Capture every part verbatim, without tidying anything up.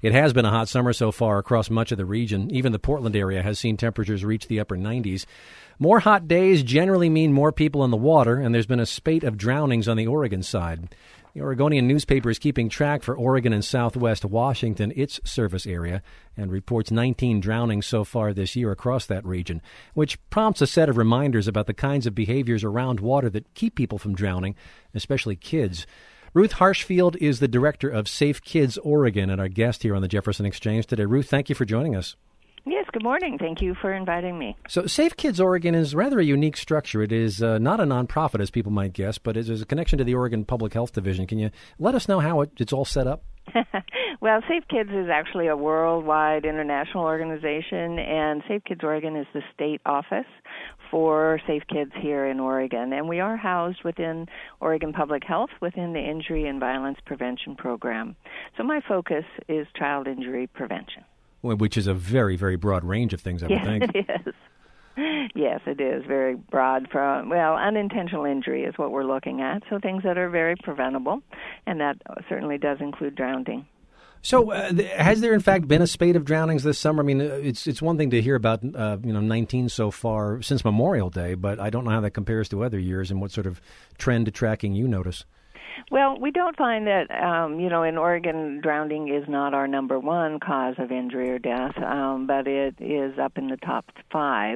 It has been a hot summer so far across much of the region. Even the Portland area has seen temperatures reach the upper nineties. More hot days generally mean more people in the water, and there's been a spate of drownings on the Oregon side. The Oregonian newspaper is keeping track for Oregon and Southwest Washington, its service area, and reports nineteen drownings so far this year across that region, which prompts a set of reminders about the kinds of behaviors around water that keep people from drowning, especially kids. Ruth Harshfield is the director of Safe Kids Oregon and our guest here on the Jefferson Exchange today. Ruth, thank you for joining us. Yes, good morning. Thank you for inviting me. So Safe Kids Oregon is rather a unique structure. It is uh, not a nonprofit, as people might guess, but it is a connection to the Oregon Public Health Division. Can you let us know how it, it's all set up? Well, Safe Kids is actually a worldwide international organization, and Safe Kids Oregon is the state office for Safe Kids here in Oregon. And we are housed within Oregon Public Health within the Injury and Violence Prevention Program. So my focus is child injury prevention. Which is a very, very broad range of things, I would yes, think. It is. Yes, it is very broad. From well, unintentional injury is what we're looking at, so things that are very preventable, and that certainly does include drowning. So, uh, th- has there in fact been a spate of drownings this summer? I mean, it's it's one thing to hear about, uh, you know, nineteen so far since Memorial Day, but I don't know how that compares to other years and what sort of trend tracking you notice. Well, we don't find that, um, you know, in Oregon, drowning is not our number one cause of injury or death, um, but it is up in the top five.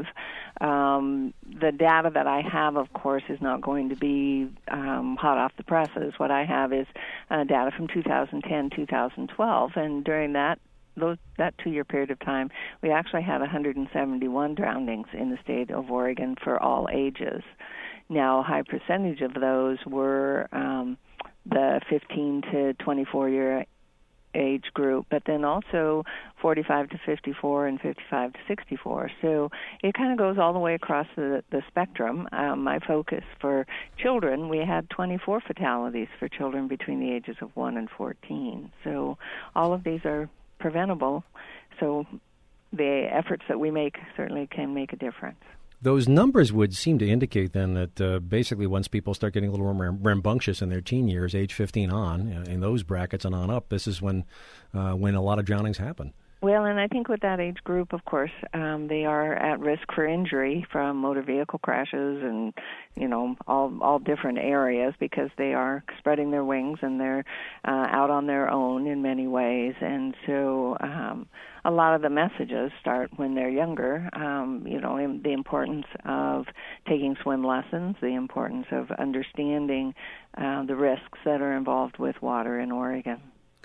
Um, the data that I have, of course, is not going to be um, hot off the presses. What I have is uh, data from two thousand ten, two thousand twelve, and during that Those, that two-year period of time, we actually had one hundred seventy-one drownings in the state of Oregon for all ages. Now, a high percentage of those were um, the fifteen to twenty-four-year age group, but then also forty-five to fifty-four and fifty-five to sixty-four. So it kind of goes all the way across the, the spectrum. Um, my focus for children, we had twenty-four fatalities for children between the ages of one and fourteen. So all of these are preventable, so the efforts that we make certainly can make a difference. Those numbers would seem to indicate then that uh, basically once people start getting a little more rambunctious in their teen years, age fifteen on, in those brackets and on up, this is when uh, when a lot of drownings happen. Well, and I think with that age group, of course, um, they are at risk for injury from motor vehicle crashes and, you know, all all different areas because they are spreading their wings and they're uh, out on their own in many ways. And so um, a lot of the messages start when they're younger, um, you know, the importance of taking swim lessons, the importance of understanding uh, the risks that are involved with water in Oregon.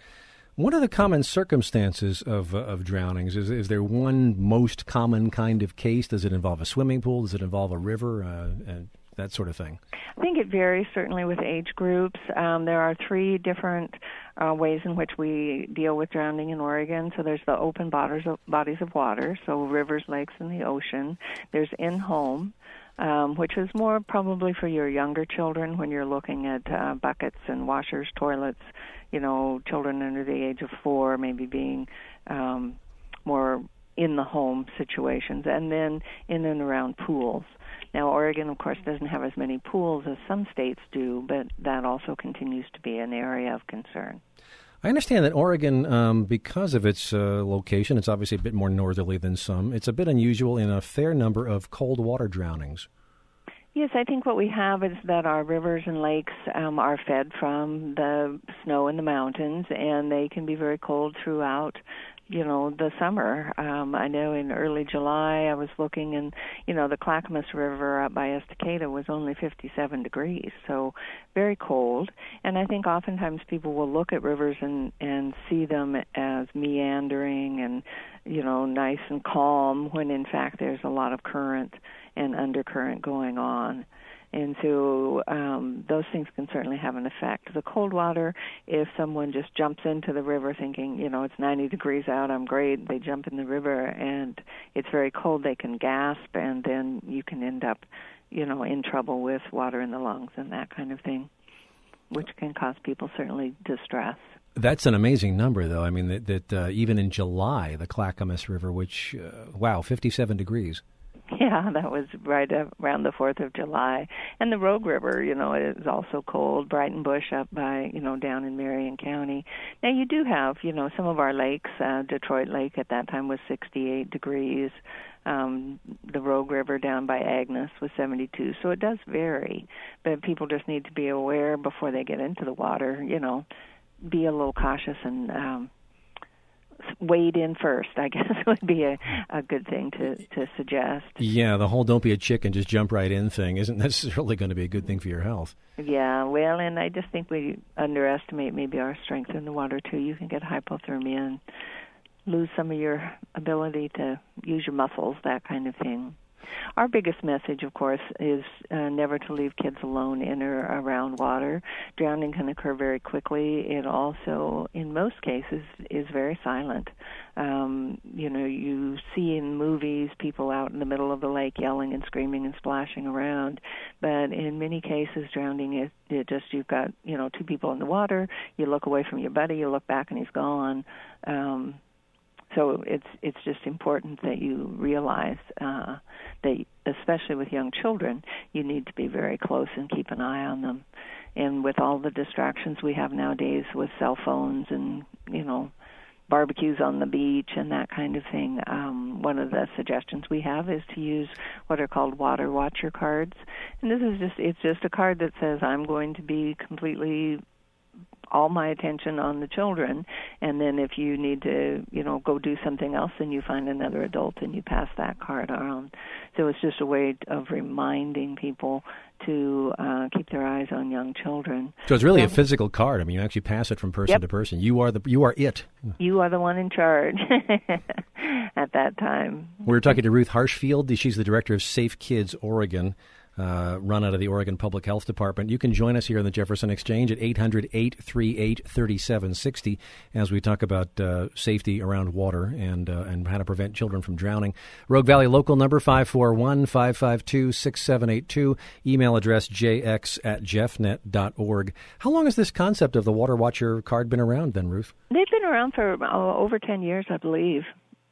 What are the common circumstances of uh, of drownings? Is is there one most common kind of case? Does it involve a swimming pool? Does it involve a river? Uh, and that sort of thing? I think it varies certainly with age groups. Um, there are three different uh, ways in which we deal with drowning in Oregon. So there's the open bodies of, bodies of water, so rivers, lakes, and the ocean. There's in-home, Um, which is more probably for your younger children when you're looking at uh, buckets and washers, toilets, you know, children under the age of four maybe being um, more in-the-home situations, and then in and around pools. Now, Oregon, of course, doesn't have as many pools as some states do, but that also continues to be an area of concern. I understand that Oregon, um, because of its uh, location, it's obviously a bit more northerly than some. It's a bit unusual in a fair number of cold water drownings. Yes, I think what we have is that our rivers and lakes um, are fed from the snow in the mountains, and they can be very cold throughout, you know, the summer. Um, I know in early July I was looking, and, you know, the Clackamas River up by Estacada was only fifty-seven degrees, so very cold. And I think oftentimes people will look at rivers and, and see them as meandering and, you know, nice and calm, when in fact there's a lot of current and undercurrent going on. And so um, those things can certainly have an effect. The cold water, if someone just jumps into the river thinking, you know, it's ninety degrees out, I'm great, they jump in the river and it's very cold, they can gasp, and then you can end up, you know, in trouble with water in the lungs and that kind of thing, which can cause people certainly distress. That's an amazing number, though. I mean, that, that uh, even in July, the Clackamas River, which, uh, wow, fifty-seven degrees. Yeah, that was right around the fourth of July. And the Rogue River, you know, is also cold. Brighton Bush up by, you know, down in Marion County. Now, you do have, you know, some of our lakes. Uh, Detroit Lake at that time was sixty-eight degrees. Um, the Rogue River down by Agnes was seventy-two. So it does vary. But people just need to be aware before they get into the water, you know, be a little cautious and um wade in first, I guess would be a, a good thing to, to suggest. Yeah, the whole don't be a chicken, just jump right in thing isn't necessarily going to be a good thing for your health. Yeah, well, and I just think we underestimate maybe our strength in the water, too. You can get hypothermia and lose some of your ability to use your muscles, that kind of thing. Our biggest message, of course, is uh, never to leave kids alone in or around water. Drowning can occur very quickly. It also, in most cases, is very silent. Um, you know, you see in movies people out in the middle of the lake yelling and screaming and splashing around, but in many cases, drowning is it just you've got, you know, two people in the water, you look away from your buddy, you look back and he's gone. Um, So it's it's just important that you realize uh, that, especially with young children, you need to be very close and keep an eye on them. And with all the distractions we have nowadays with cell phones and, you know, barbecues on the beach and that kind of thing, um, one of the suggestions we have is to use what are called water watcher cards. And this is just it's just a card that says, I'm going to be completely all my attention on the children, and then if you need to, you know, go do something else, then you find another adult and you pass that card around. So it's just a way of reminding people to uh, keep their eyes on young children. So it's really so, a physical card. I mean, you actually pass it from person yep. to person. You are the you are it. You are the one in charge at that time. We're talking to Ruth Harshfield. She's the director of Safe Kids Oregon. Uh, run out of the Oregon Public Health Department. You can join us here in the Jefferson Exchange at eight hundred, eight three eight, three seven six zero as we talk about uh, safety around water and uh, and how to prevent children from drowning. Rogue Valley local number five four one, five five two, six seven eight two. Email address j x at jeffnet dot org. How long has this concept of the Water Watcher card been around then, Ruth? They've been around for uh, over ten years, I believe.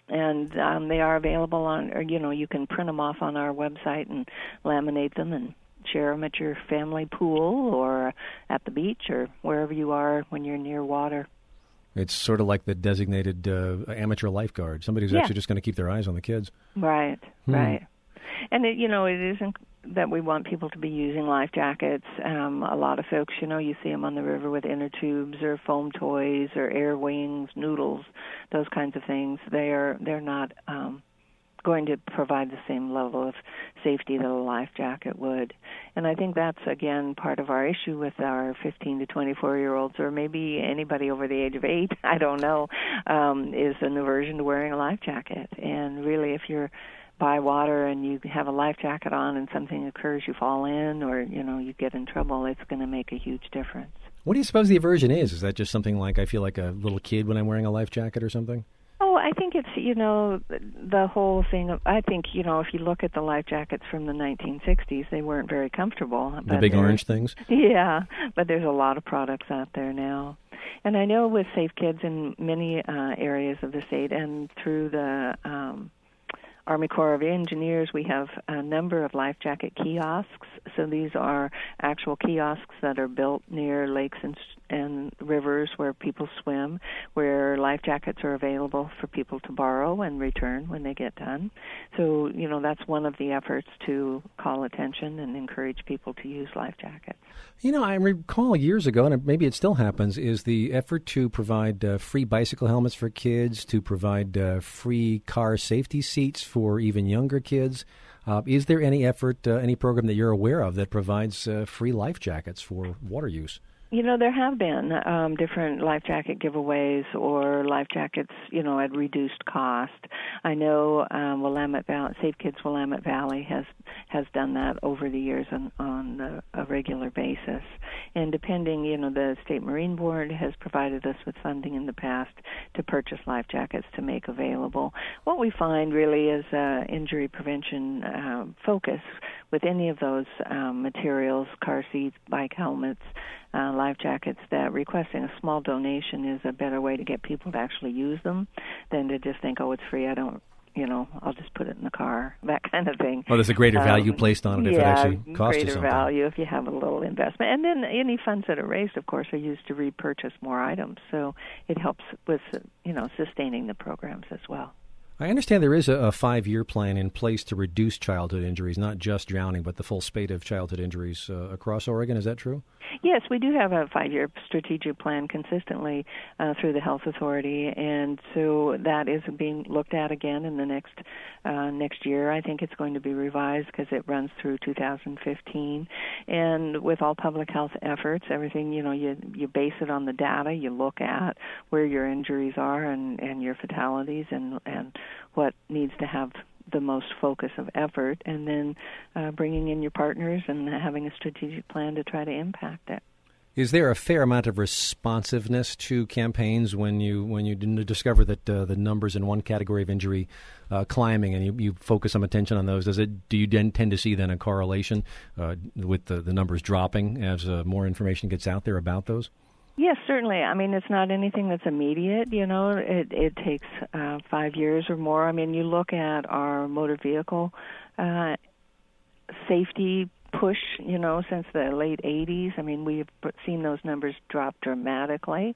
And um, they are available on, or, you know, you can print them off on our website and laminate them and share them at your family pool or at the beach or wherever you are when you're near water. It's sort of like the designated uh, amateur lifeguard, somebody who's yeah. actually just going to keep their eyes on the kids. Right, hmm. right. And, it, you know, it isn't that we want people to be using life jackets. Um, a lot of folks, you know, you see them on the river with inner tubes or foam toys or air wings, noodles, those kinds of things. They are, they're not um, going to provide the same level of safety that a life jacket would. And I think that's, again, part of our issue with our fifteen to twenty-four-year-olds, or maybe anybody over the age of eight, I don't know, um, is an aversion to wearing a life jacket. And really, if you're by water and you have a life jacket on and something occurs, you fall in or, you know, you get in trouble, it's going to make a huge difference. What do you suppose the aversion is? Is that just something like I feel like a little kid when I'm wearing a life jacket or something? Oh, I think it's, you know, the whole thing of, I think, you know, if you look at the life jackets from the nineteen sixties, they weren't very comfortable. The big orange things? Yeah, but there's a lot of products out there now. And I know with Safe Kids in many uh, areas of the state and through the um, Army Corps of Engineers, we have a number of life jacket kiosks. So these are actual kiosks that are built near lakes and, and rivers where people swim, where life jackets are available for people to borrow and return when they get done. So, you know, that's one of the efforts to call attention and encourage people to use life jackets. You know, I recall years ago, and maybe it still happens, is the effort to provide uh, free bicycle helmets for kids, to provide uh, free car safety seats for even younger kids. Uh, is there any effort, uh, any program that you're aware of that provides uh, free life jackets for water use? You know, there have been um, different life jacket giveaways or life jackets, you know, at reduced cost. I know um, Willamette Valley, Safe Kids Willamette Valley has has done that over the years on, on a, a regular basis. And depending, you know, the State Marine Board has provided us with funding in the past to purchase life jackets to make available. What we find really is uh, injury prevention uh, focus with any of those um, materials, car seats, bike helmets, uh, life jackets, that requesting a small donation is a better way to get people to actually use them than to just think, oh, it's free, I don't you know, I'll just put it in the car, that kind of thing. Well, there's a greater value um, placed on it if yeah, it actually costs you something. something. Greater value if you have a little investment. And then any funds that are raised, of course, are used to repurchase more items. So it helps with, you know, sustaining the programs as well. I understand there is a, a five-year plan in place to reduce childhood injuries, not just drowning, but the full spate of childhood injuries uh, across Oregon. Is that true? Yes, we do have a five-year strategic plan consistently uh, through the Health Authority, and so that is being looked at again in the next uh, next year. I think it's going to be revised because it runs through two thousand fifteen. And with all public health efforts, everything, you know, you you base it on the data. You look at where your injuries are and, and your fatalities and, and what needs to have the most focus of effort, and then uh, bringing in your partners and having a strategic plan to try to impact it. Is there a fair amount of responsiveness to campaigns when you when you discover that uh, the numbers in one category of injury uh, climbing and you, you focus some attention on those? Does it? Do you then tend to see then a correlation uh, with the, the numbers dropping as uh, more information gets out there about those? Yes, certainly. I mean, it's not anything that's immediate, you know. It, it takes uh, five years or more. I mean, you look at our motor vehicle uh, safety push, you know, since the late eighties. I mean, we've seen those numbers drop dramatically.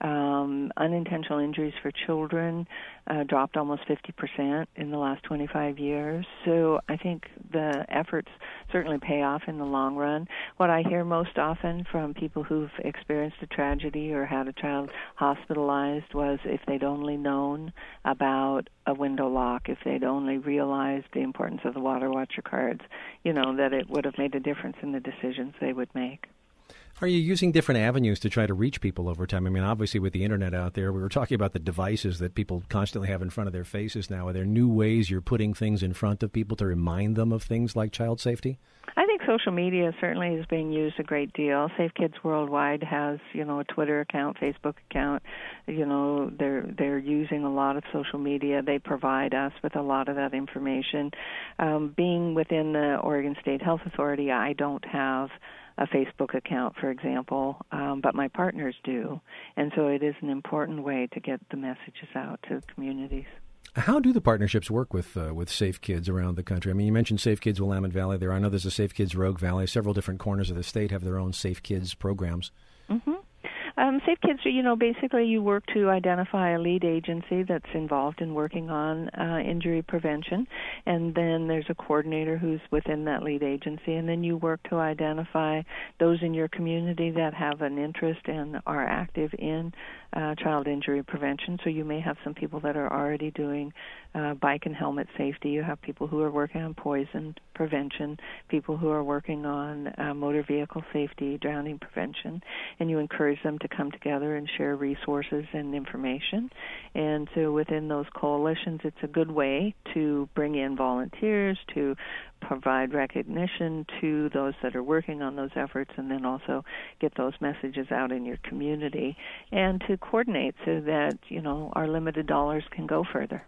Um, unintentional injuries for children uh, dropped almost fifty percent in the last twenty-five years. So I think the efforts certainly pay off in the long run. What I hear most often from people who've experienced a tragedy or had a child hospitalized was if they'd only known about a window lock, if they'd only realized the importance of the water watcher cards, you know, that it would have made a difference in the decisions they would make. Are you using different avenues to try to reach people over time? I mean, obviously with the internet out there, we were talking about the devices that people constantly have in front of their faces now. Are there new ways you're putting things in front of people to remind them of things like child safety? I think social media certainly is being used a great deal. Safe Kids Worldwide has, you know, a Twitter account, Facebook account. You know, they're they're using a lot of social media. They provide us with a lot of that information. Um, being within the Oregon State Health Authority, I don't have a Facebook account, for example, um, but my partners do. And so it is an important way to get the messages out to communities. How do the partnerships work with uh, with Safe Kids around the country? I mean, you mentioned Safe Kids Willamette Valley there. I know there's a Safe Kids Rogue Valley. Several different corners of the state have their own Safe Kids programs. Mm-hmm. Um, Safe Kids, you know, basically you work to identify a lead agency that's involved in working on uh, injury prevention, and then there's a coordinator who's within that lead agency, and then you work to identify those in your community that have an interest and are active in uh, child injury prevention. So you may have some people that are already doing uh, bike and helmet safety. You have people who are working on poison prevention, people who are working on uh, motor vehicle safety, drowning prevention, and you encourage them to come together and share resources and information. And so within those coalitions, it's a good way to bring in volunteers, to provide recognition to those that are working on those efforts, and then also get those messages out in your community, and to coordinate so that, you know, our limited dollars can go further.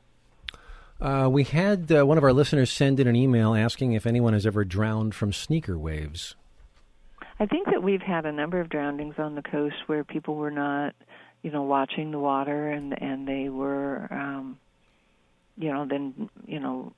Uh, we had uh, one of our listeners send in an email asking if anyone has ever drowned from sneaker waves. I think that we've had a number of drownings on the coast where people were not, you know, watching the water, and and they were, um, you know, then, you know,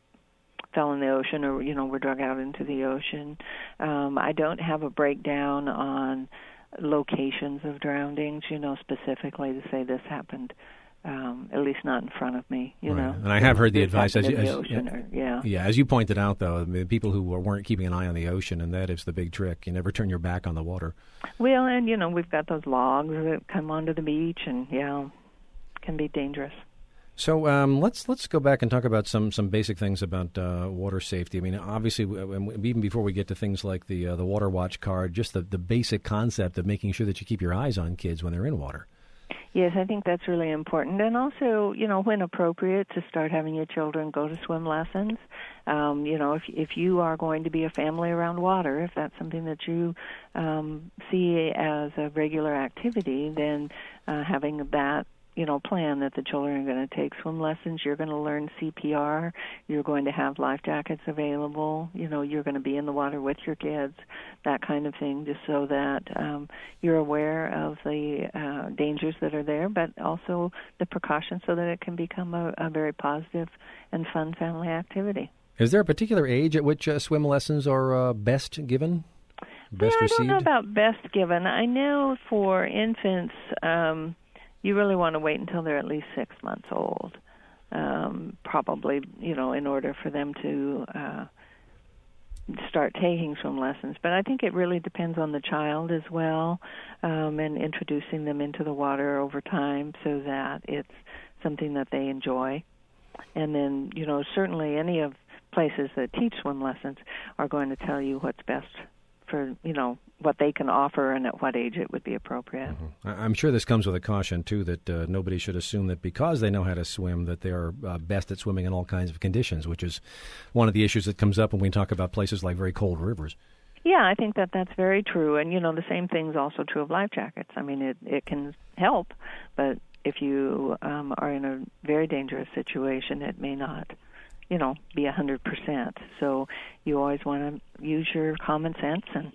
fell in the ocean, or, you know, were drug out into the ocean. Um, I don't have a breakdown on locations of drownings, you know, specifically to say this happened. Um, at least not in front of me, you right. know. And I have heard the advice, as you, the as, ocean yeah, or, yeah. yeah, as you pointed out, though, I mean, people who weren't keeping an eye on the ocean, and that is the big trick. You never turn your back on the water. Well, and, you know, we've got those logs that come onto the beach, and, yeah, can be dangerous. So um, let's let's go back and talk about some, some basic things about uh, water safety. I mean, obviously, even before we get to things like the uh, the Water Watch card, just the, the basic concept of making sure that you keep your eyes on kids when they're in water. Yes, I think that's really important. And also, you know, when appropriate, to start having your children go to swim lessons. Um, you know, if if you are going to be a family around water, if that's something that you um, see as a regular activity, then uh, having that, you know, plan that the children are going to take swim lessons. You're going to learn C P R. You're going to have life jackets available. You know, you're going to be in the water with your kids, that kind of thing, just so that um, you're aware of the uh, dangers that are there, but also the precautions so that it can become a, a very positive and fun family activity. Is there a particular age at which uh, swim lessons are uh, best given? Best yeah, I received? don't know about best given. I know for infants, um, you really want to wait until they're at least six months old, um, probably, you know, in order for them to uh, start taking swim lessons. But I think it really depends on the child as well, um, and introducing them into the water over time so that it's something that they enjoy. And then, you know, certainly any of places that teach swim lessons are going to tell you what's best for, you know, what they can offer and at what age it would be appropriate. Mm-hmm. I'm sure this comes with a caution, too, that uh, nobody should assume that because they know how to swim that they're uh, best at swimming in all kinds of conditions, which is one of the issues that comes up when we talk about places like very cold rivers. Yeah, I think that that's very true. And, you know, the same thing's also true of life jackets. I mean, it, it can help, but if you um, are in a very dangerous situation, it may not, you know, be one hundred percent. So you always want to use your common sense and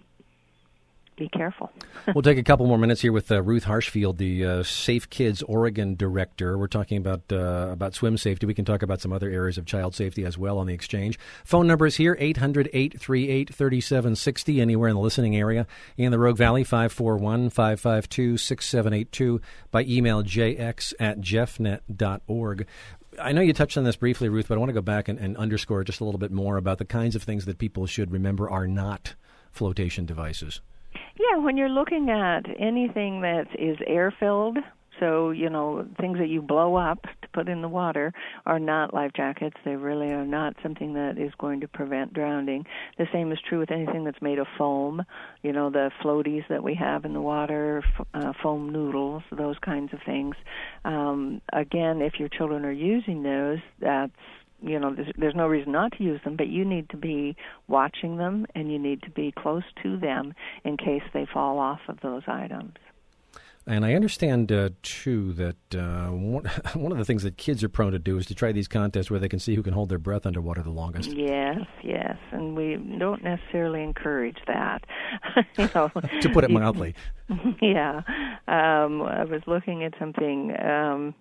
be careful. We'll take a couple more minutes here with uh, Ruth Harshfield, the uh, Safe Kids Oregon director. We're talking about uh, about swim safety. We can talk about some other areas of child safety as well on the exchange. Phone number is here, eight hundred, eight three eight, three seven six zero, anywhere in the listening area. In the Rogue Valley, five four one, five five two, six seven eight two. By email, j x at jeffnet dot org. I know you touched on this briefly, Ruth, but I want to go back and, and underscore just a little bit more about the kinds of things that people should remember are not flotation devices. Yeah, when you're looking at anything that is air-filled, so, you know, things that you blow up to put in the water are not life jackets. They really are not something that is going to prevent drowning. The same is true with anything that's made of foam, you know, the floaties that we have in the water, f- uh, foam noodles, those kinds of things. Um, again, if your children are using those, that's you know, there's, there's no reason not to use them, but you need to be watching them and you need to be close to them in case they fall off of those items. And I understand, uh, too, that uh, one, one of the things that kids are prone to do is to try these contests where they can see who can hold their breath underwater the longest. Yes, yes, and we don't necessarily encourage that. you know, to put it mildly. Yeah. Um, I was looking at something... Um,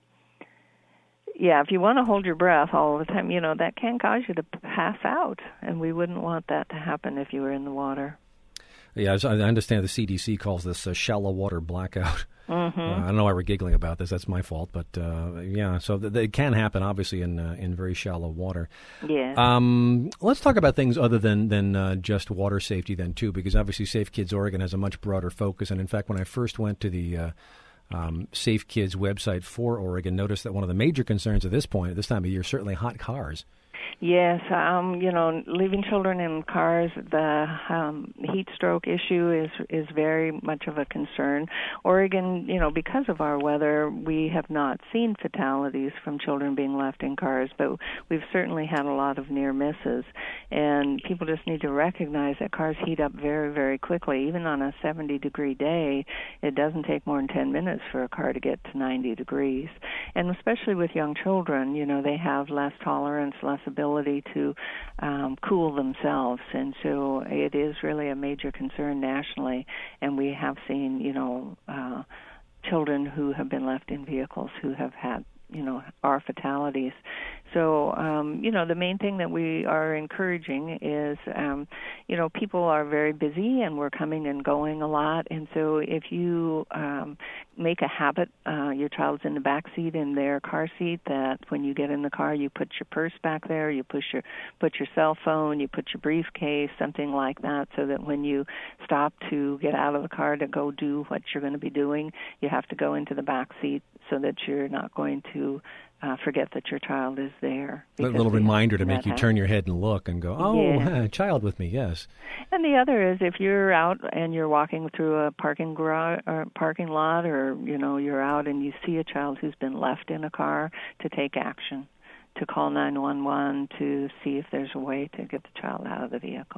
Yeah, if you want to hold your breath all the time, you know, that can cause you to pass out, and we wouldn't want that to happen if you were in the water. Yeah, I understand the C D C calls this a shallow water blackout. Mm-hmm. Uh, I don't know why we're giggling about this. That's my fault. But, uh, yeah, so th- it can happen, obviously, in uh, in very shallow water. Yeah. Um, let's talk about things other than, than uh, just water safety then, too, because obviously Safe Kids Oregon has a much broader focus. And, in fact, when I first went to the uh, um, Safe Kids website for Oregon, noticed that one of the major concerns at this point, at this time of year, certainly hot cars. Yes, um, you know, leaving children in cars, the um, heat stroke issue is is very much of a concern. Oregon, you know, because of our weather, we have not seen fatalities from children being left in cars, but we've certainly had a lot of near misses. And people just need to recognize that cars heat up very, very quickly. Even on a seventy-degree day, it doesn't take more than ten minutes for a car to get to ninety degrees. And especially with young children, you know, they have less tolerance, less ability to um, cool themselves, and so it is really a major concern nationally. And we have seen, you know, uh, children who have been left in vehicles who have had, you know, are fatalities. So, um, you know, the main thing that we are encouraging is, um, you know, people are very busy and we're coming and going a lot. And so if you um, make a habit, uh, your child's in the back seat in their car seat, that when you get in the car, you put your purse back there, you push your, put your cell phone, you put your briefcase, something like that, so that when you stop to get out of the car to go do what you're going to be doing, you have to go into the back seat so that you're not going to Uh, forget that your child is there. A little reminder to make you happen. turn your head and look and go, oh, yeah. a child with me, yes. And the other is if you're out and you're walking through a parking garage or parking lot, or, you know, you're out and you see a child who's been left in a car, to take action, to call nine one one to see if there's a way to get the child out of the vehicle.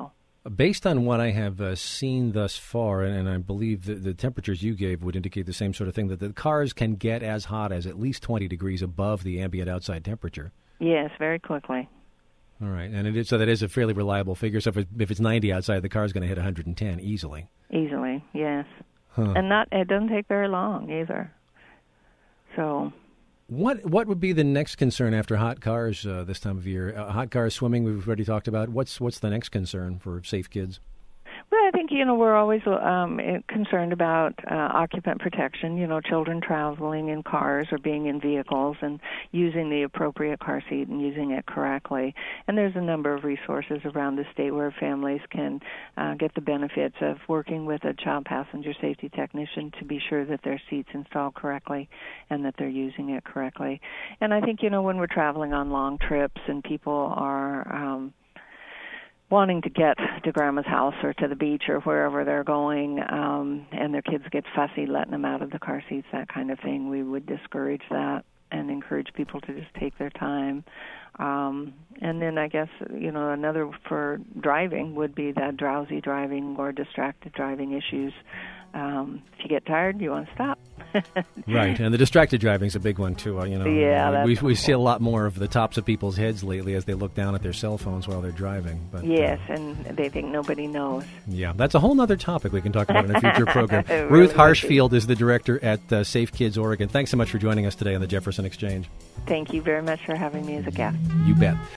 Based on what I have uh, seen thus far, and, and I believe the, the temperatures you gave would indicate the same sort of thing, that the cars can get as hot as at least twenty degrees above the ambient outside temperature. Yes, very quickly. All right, and it is, so that is a fairly reliable figure. So if, it, if it's ninety outside, the car's going to hit one hundred ten easily. Easily, yes. Huh. And not it doesn't take very long either. So... What what would be the next concern after hot cars uh, this time of year? Uh, hot cars, swimming, we've already talked about. What's what's the next concern for safe kids? Well, I think, you know, we're always um, concerned about uh, occupant protection, you know, children traveling in cars or being in vehicles and using the appropriate car seat and using it correctly. And there's a number of resources around the state where families can uh, get the benefits of working with a child passenger safety technician to be sure that their seat's installed correctly and that they're using it correctly. And I think, you know, when we're traveling on long trips and people are um, wanting to get to grandma's house or to the beach or wherever they're going, um, and their kids get fussy letting them out of the car seats, that kind of thing, we would discourage that and encourage people to just take their time. Um, and then I guess, you know, another for driving would be that drowsy driving or distracted driving issues. Um, if you get tired, you want to stop. Right, and the distracted driving is a big one too. Uh, you know, yeah, that's we we see a lot more of the tops of people's heads lately as they look down at their cell phones while they're driving. But, yes, uh, and they think nobody knows. Yeah, that's a whole other topic we can talk about in a future program. Really Ruth Harshfield is the director at uh, Safe Kids Oregon. Thanks so much for joining us today on the Jefferson Exchange. Thank you very much for having me as a guest. You bet.